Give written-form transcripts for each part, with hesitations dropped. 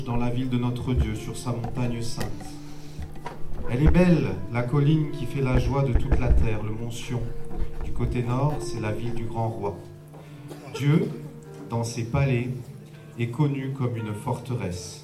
dans la ville de notre Dieu, sur sa montagne sainte. Elle est belle, la colline qui fait la joie de toute la terre, le mont Sion. Du côté nord, c'est la ville du grand roi. Dieu, dans ses palais, est connu comme une forteresse.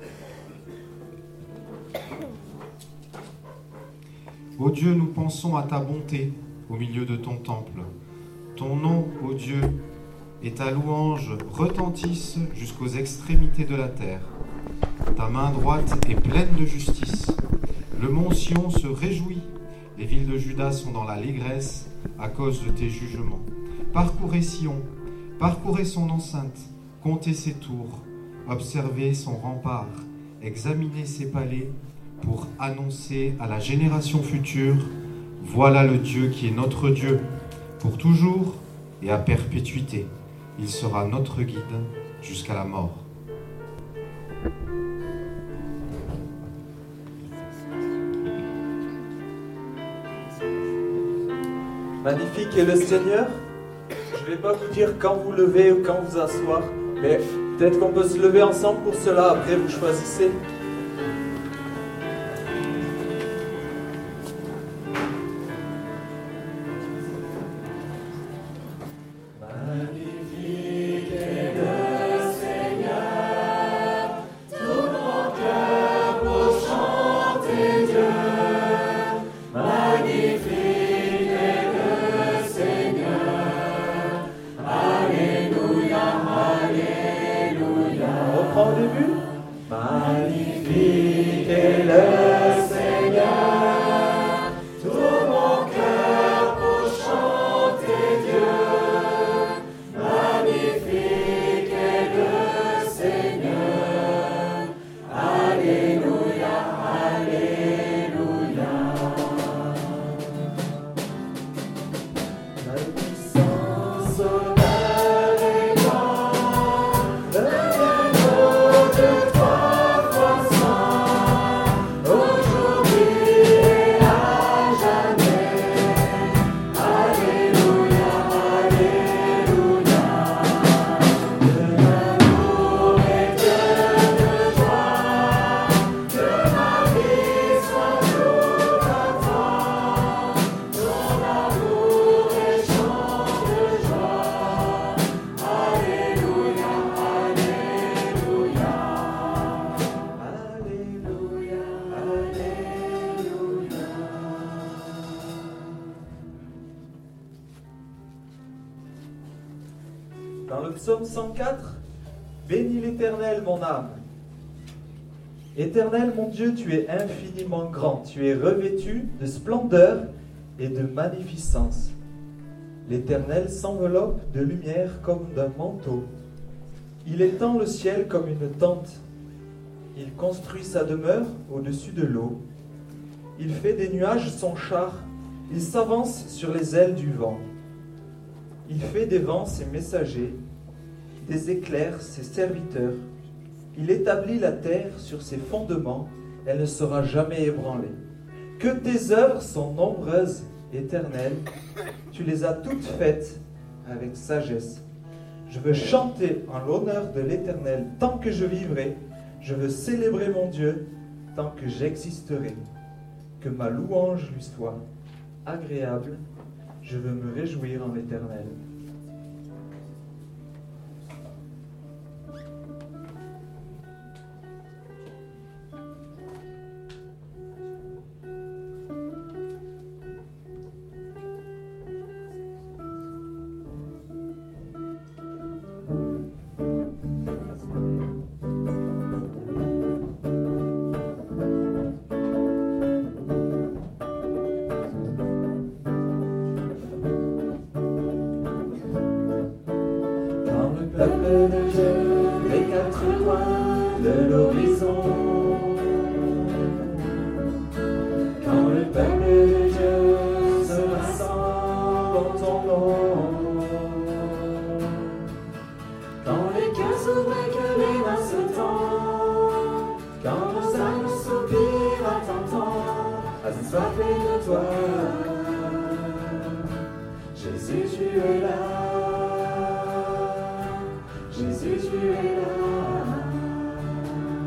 Ô Dieu, nous pensons à ta bonté au milieu de ton temple. Ton nom, ô Dieu, et ta louange retentissent jusqu'aux extrémités de la terre. Ta main droite est pleine de justice. Le mont Sion se réjouit. Les villes de Juda sont dans l'allégresse à cause de tes jugements. Parcourez Sion, parcourez son enceinte, comptez ses tours, observez son rempart, examinez ses palais pour annoncer à la génération future: voilà le Dieu qui est notre Dieu, pour toujours et à perpétuité. Il sera notre guide jusqu'à la mort. Magnifique est le Seigneur. Je ne vais pas vous dire quand vous levez ou quand vous asseoir, mais peut-être qu'on peut se lever ensemble pour cela. Après, vous choisissez. Dans le psaume 104, bénis l'Éternel, mon âme. Éternel, mon Dieu, tu es infiniment grand, tu es revêtu de splendeur et de magnificence. L'Éternel s'enveloppe de lumière comme d'un manteau. Il étend le ciel comme une tente. Il construit sa demeure au-dessus de l'eau. Il fait des nuages son char. Il s'avance sur les ailes du vent. Il fait des vents ses messagers, des éclairs ses serviteurs. Il établit la terre sur ses fondements, elle ne sera jamais ébranlée. Que tes œuvres sont nombreuses, Éternel, tu les as toutes faites avec sagesse. Je veux chanter en l'honneur de l'Éternel tant que je vivrai, je veux célébrer mon Dieu tant que j'existerai. Que ma louange lui soit agréable, je veux me réjouir en l'Éternel. Peuple de Dieu, les quatre coins de l'horizon. Quand le peuple de Dieu se rassemble en ton nom. Quand les cœurs s'ouvrent et que les mains se tendent. Quand nos âmes soupirent à t'entendre, assoiffés de toi. Jésus, tu es là. Jésus, tu es là.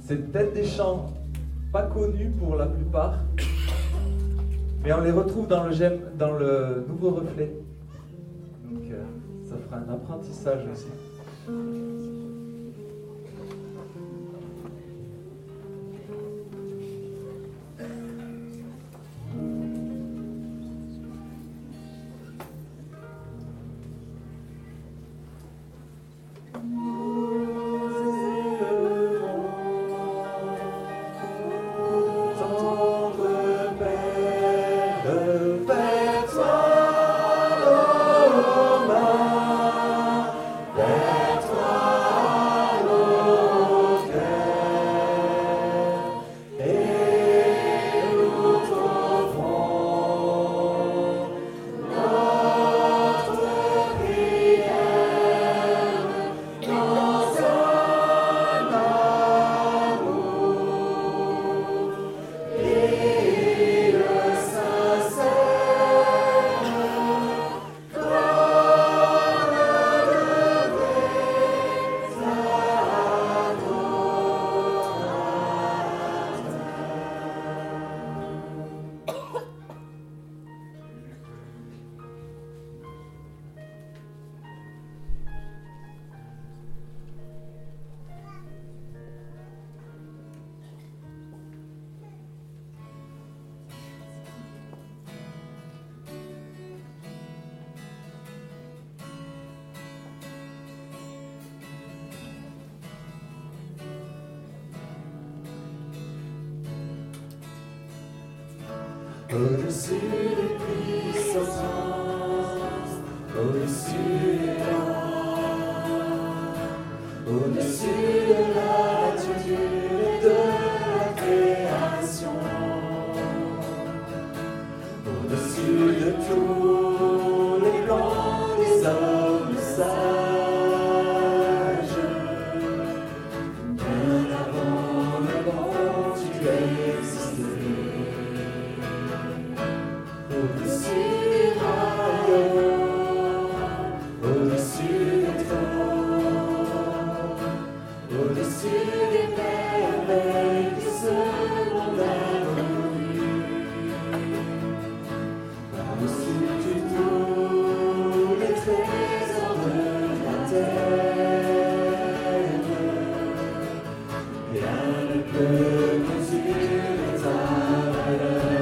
C'est peut-être des chants pas connus pour la plupart, mais on les retrouve dans le Nouveau Reflet. Donc ça fera un apprentissage aussi. Au-dessus des puissances, au-dessus des lois, au-dessus de la nature et de la création, au-dessus de tous les plans des hommes sages, bien avant le monde tu existais. Au-dessus des royaumes, au-dessus des trônes, au-dessus des merveilles de ce monde inconnu, par-dessus tous les trésors de la terre, rien ne peut mesurer ta valeur.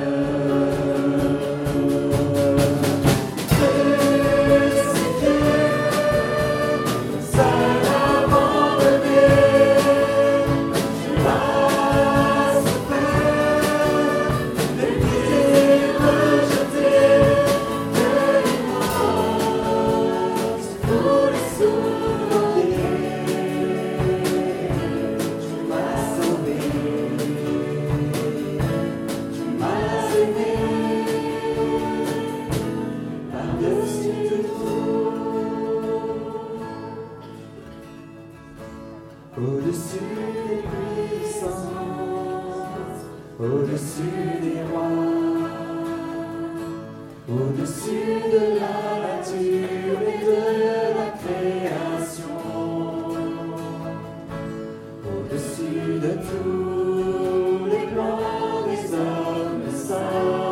Au-dessus des puissances, au-dessus des rois, au-dessus de la nature et de la création, au-dessus de tous les plans des hommes sages,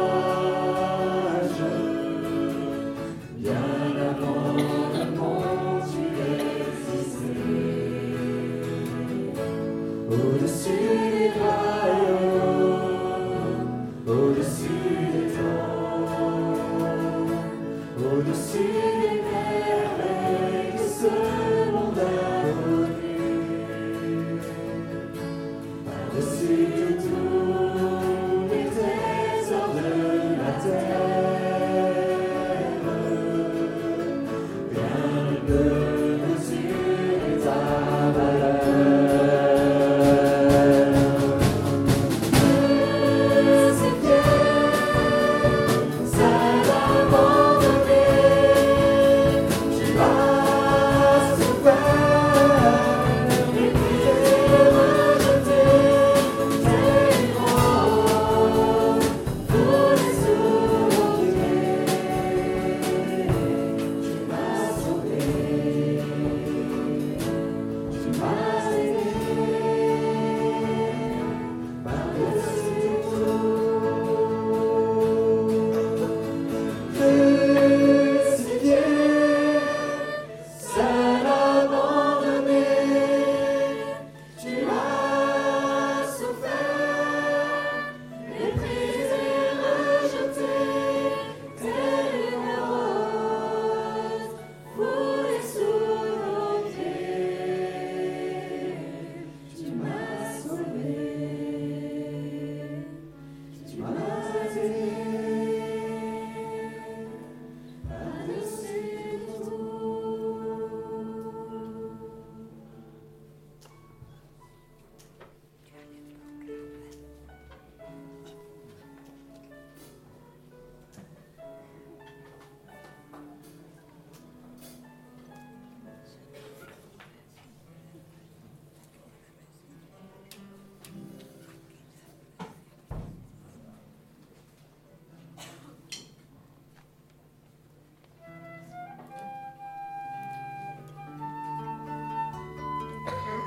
bien avant le monde tu existais. Au-dessus des royaumes, au-dessus des trônes, au-dessus des merveilles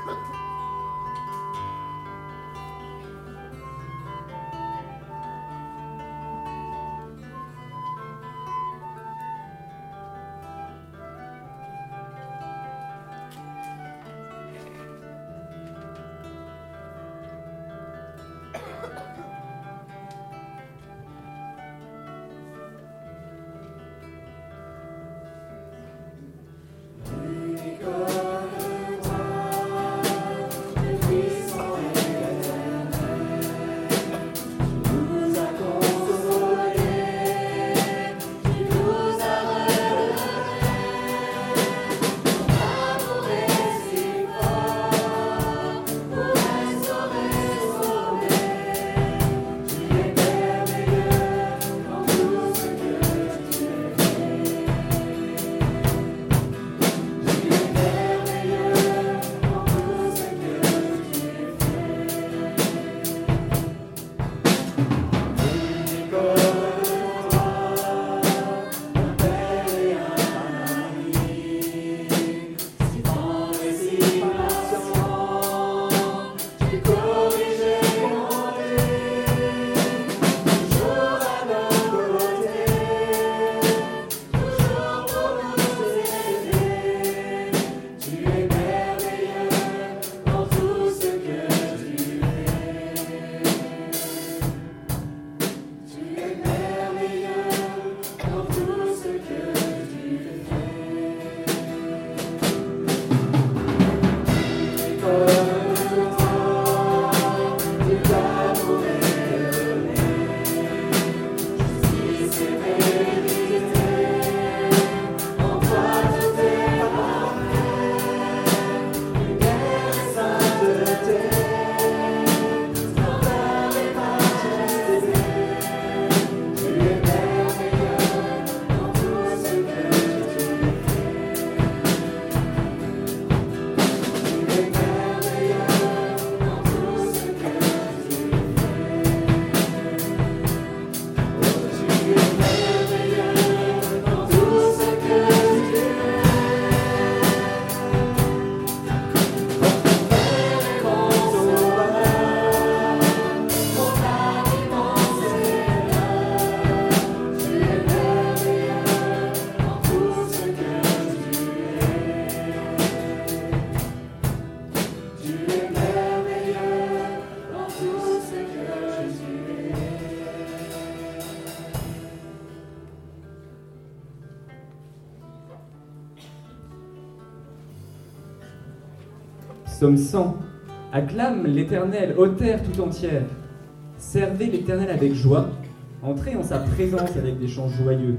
Psaume 100. Acclame l'Éternel, ô terre tout entière. Servez l'Éternel avec joie. Entrez en sa présence avec des chants joyeux.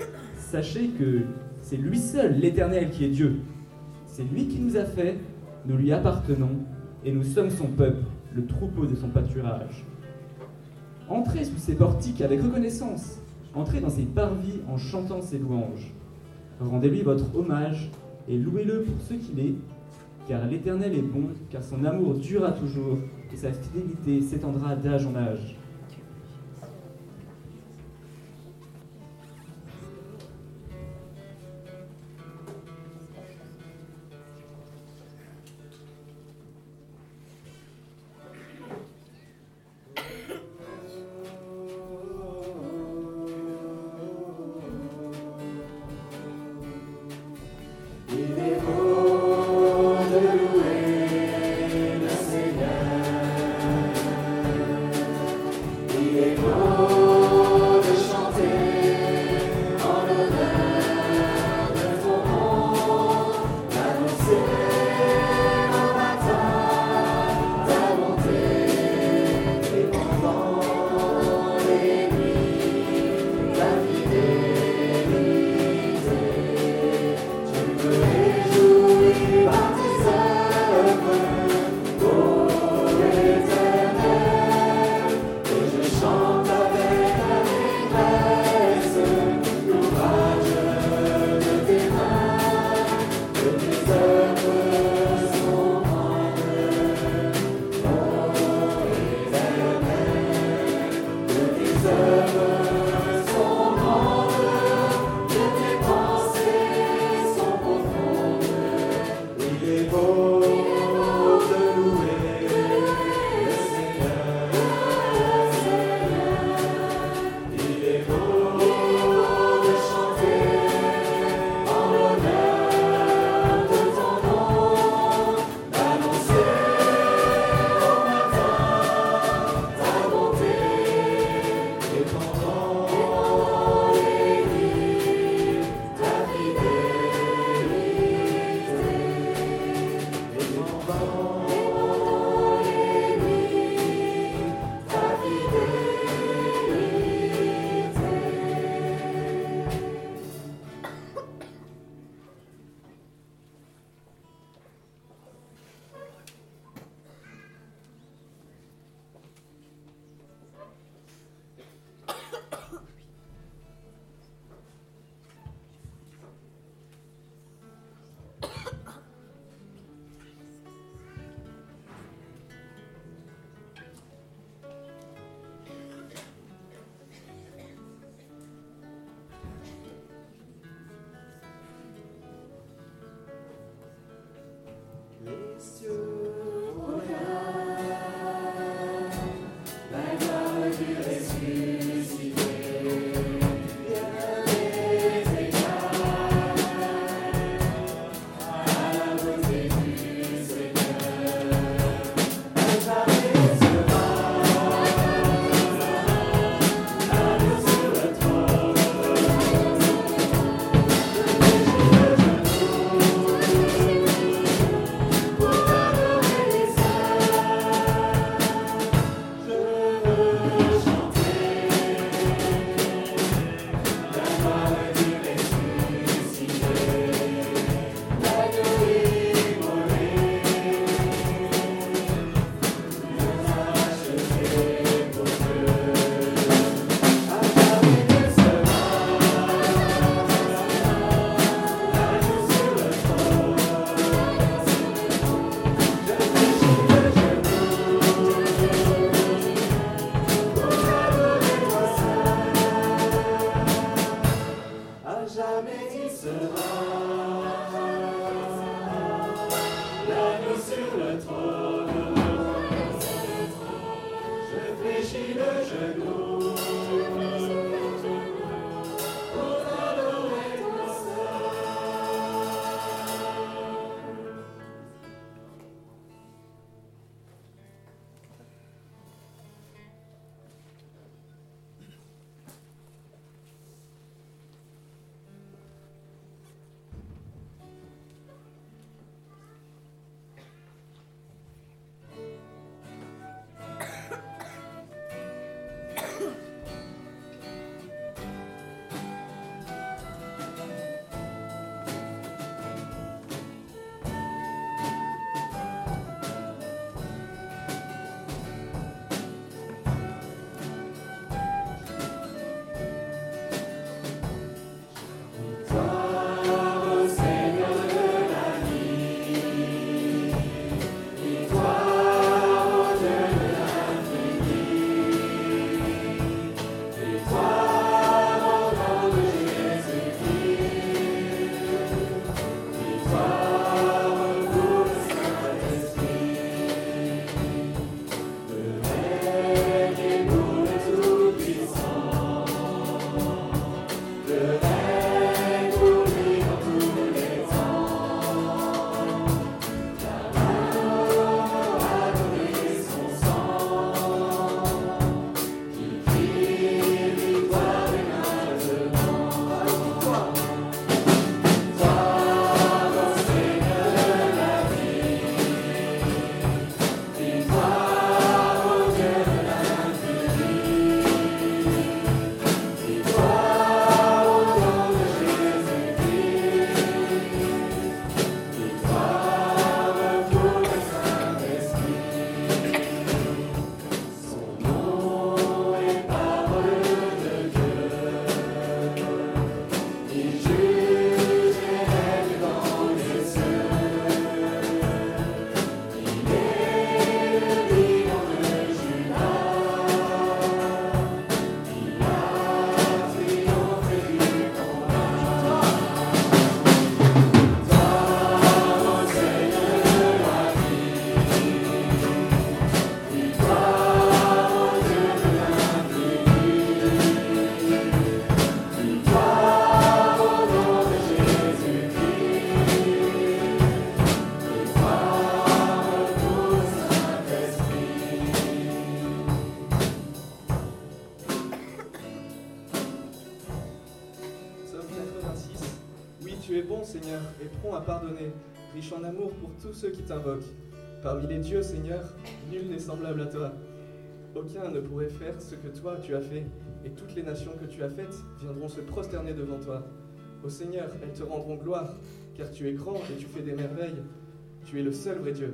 Sachez que c'est lui seul, l'Éternel, qui est Dieu. C'est lui qui nous a fait, nous lui appartenons, et nous sommes son peuple, le troupeau de son pâturage. Entrez sous ses portiques avec reconnaissance. Entrez dans ses parvis en chantant ses louanges. Rendez-lui votre hommage et louez-le pour ce qu'il est, car l'Éternel est bon, car son amour durera toujours, et sa fidélité s'étendra d'âge en âge. Réjouis Tu es bon, Seigneur, et prompt à pardonner, riche en amour pour tous ceux qui t'invoquent. Parmi les dieux, Seigneur, nul n'est semblable à toi. Aucun ne pourrait faire ce que toi tu as fait, et toutes les nations que tu as faites viendront se prosterner devant toi. Ô Seigneur, elles te rendront gloire, car tu es grand et tu fais des merveilles. Tu es le seul vrai Dieu.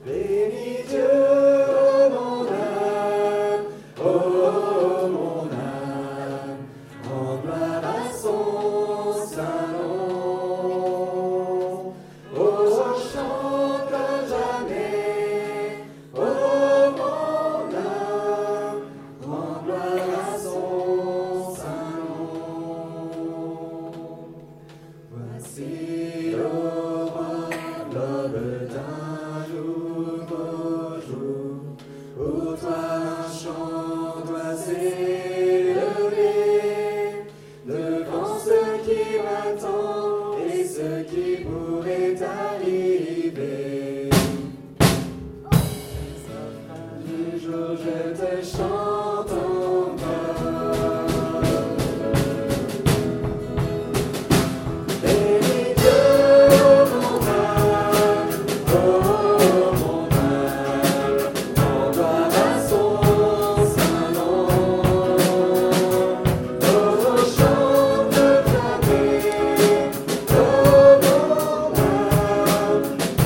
Bénis Dieu, mon âme, oh mon âme, en gloire à son saint nom. Oh, chante comme jamais, oh mon âme, en gloire à son saint nom. Voici l'aube d'un nouveau jour, où toi un chant doit s'élever, devant ce qui m'attend et ce qui pourrait arriver. Du jour je te chante encore. Bénis Dieu, mon âme, oh mon âme, en gloire à son saint nom. Oh, chante, acclamez, oh mon âme,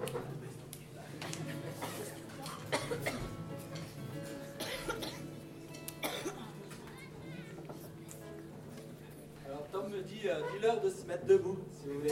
Alors Tom me dit, dis-leur de se mettre debout, si vous voulez.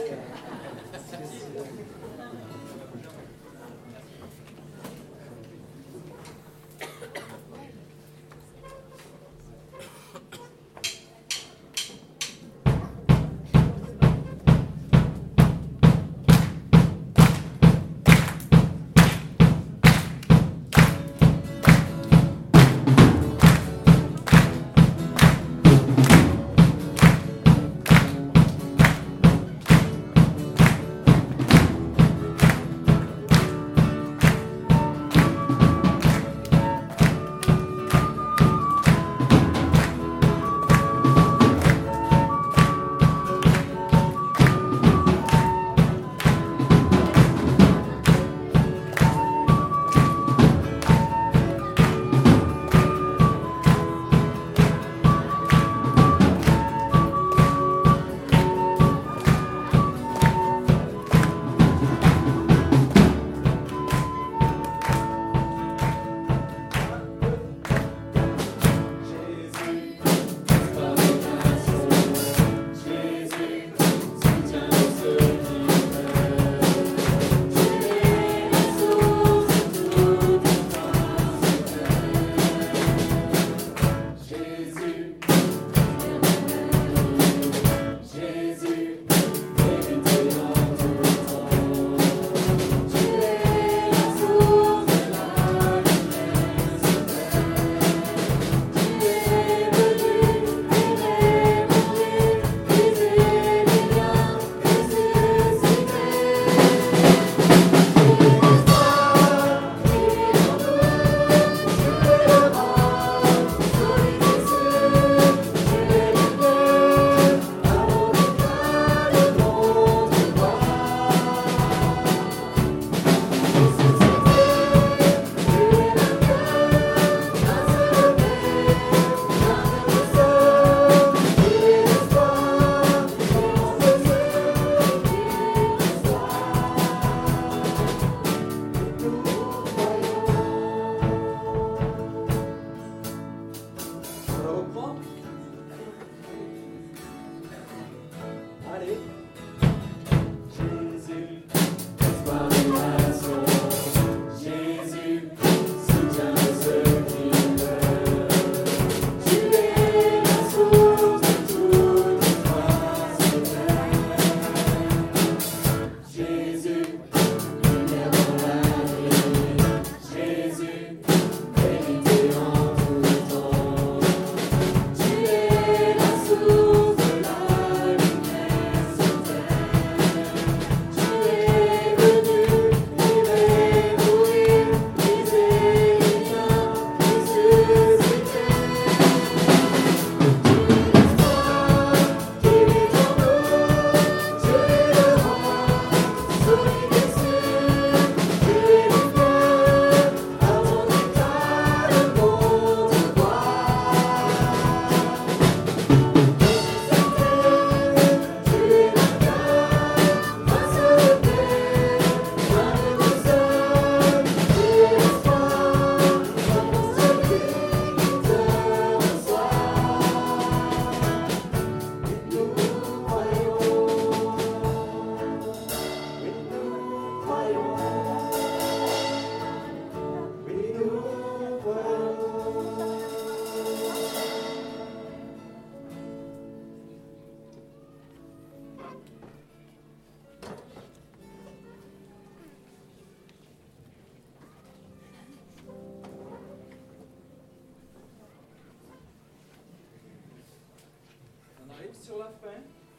Sur la fin,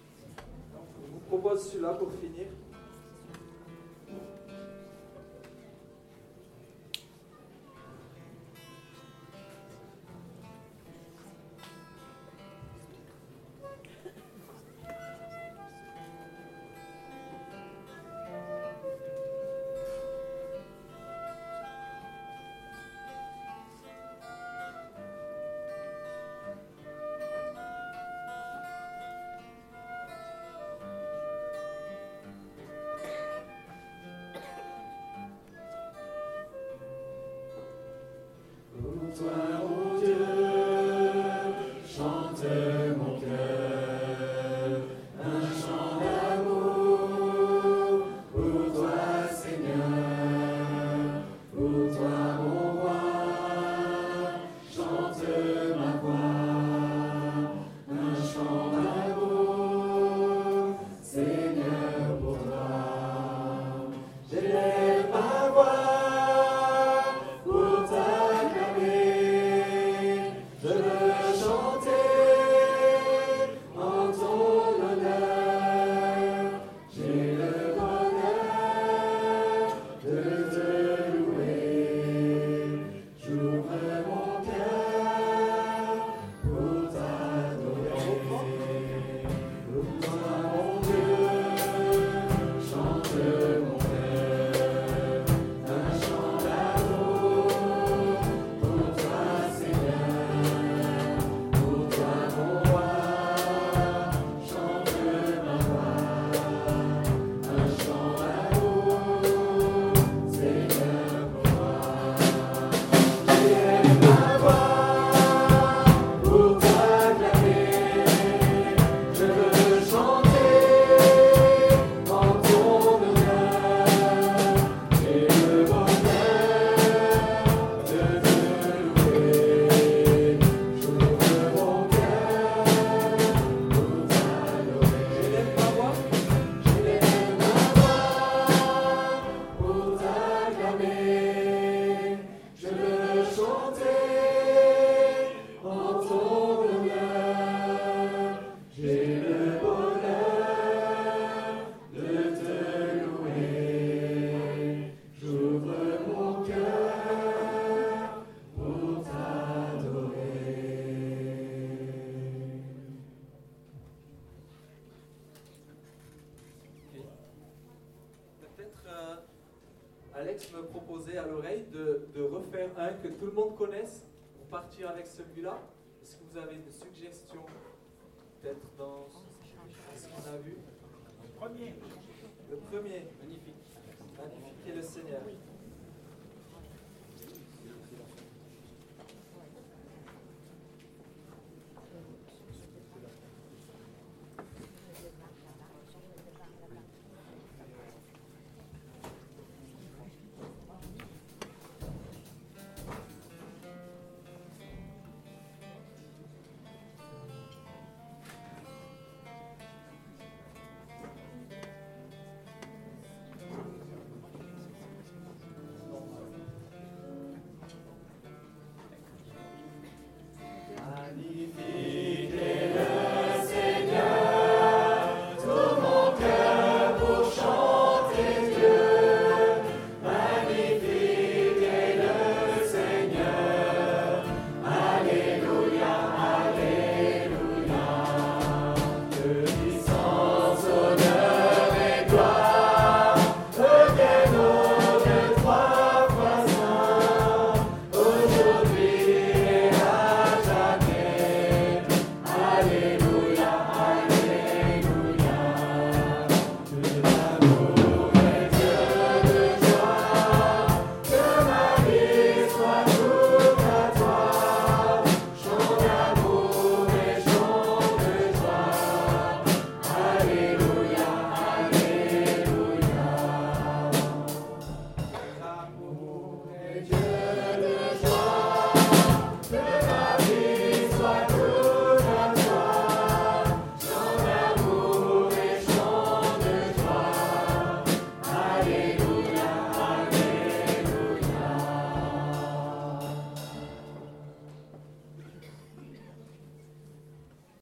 donc, je vous propose celui-là pour finir. Alex me proposait à l'oreille de refaire un que tout le monde connaisse pour partir avec celui-là. Est-ce que vous avez des suggestions peut-être dans ce qu'on a vu? Le premier. Magnifique. Magnifique est le Seigneur.